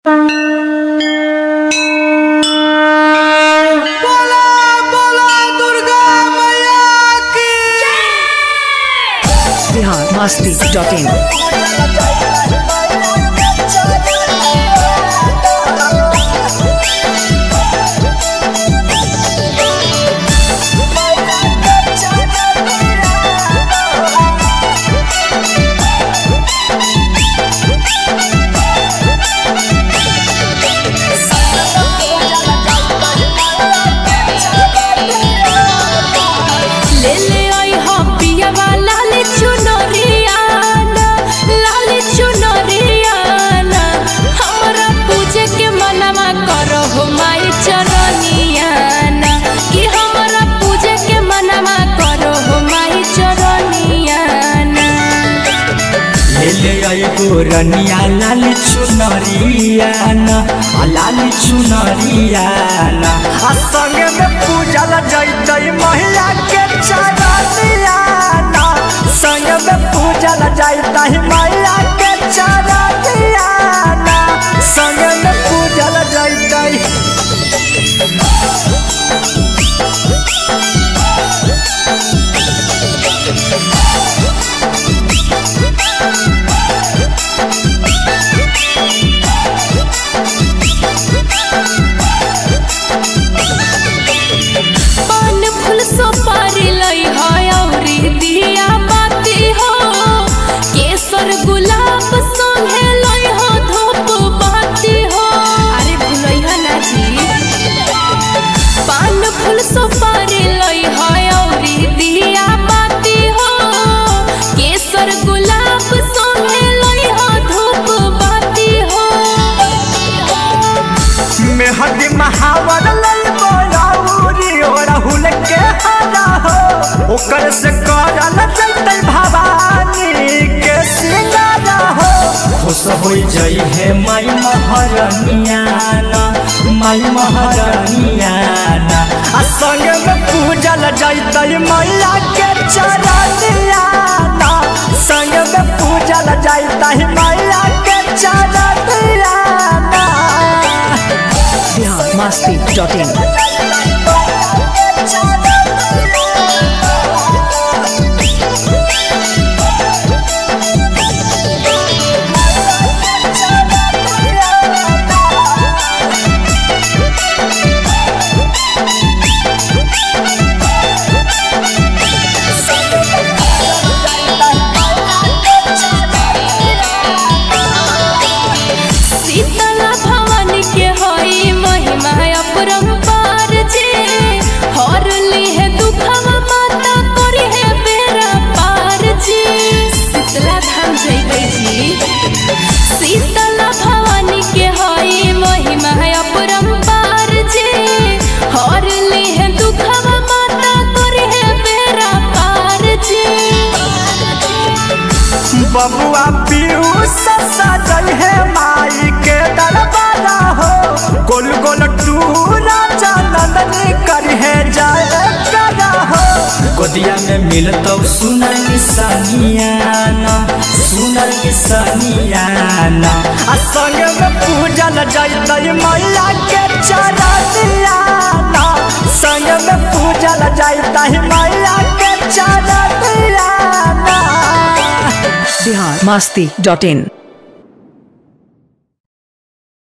biharmasti.in रनिया लाल चुनरियाना लाल चुनरियाना संग में पूजल जैतई महिला के चरनियाना संग में पूजल जैतई महिला के चरनियाना संग में पूजल जैतई महावर लल बोलाउरी राहुल के हरा हो ओकर से करल जैतै भवानी के सिंगारा हो खुश हो जई है माई महारानियाना आ संग में पूजल जैतै मैया के चरनियाना संग में पूजल जैतै मैया के चरनियाना biharmasti.in बबुआ पीयूष सजल है माई के दरबारा हो गोल गोल टूरा चंदनी कर है जाए करा हो गोदिया में मिलतो सुनर किसानियाना आ संग में पूजल जैतई मैया के चरनियाना संग में पूजल जैतई मैया के चरनियाना biharmasti.in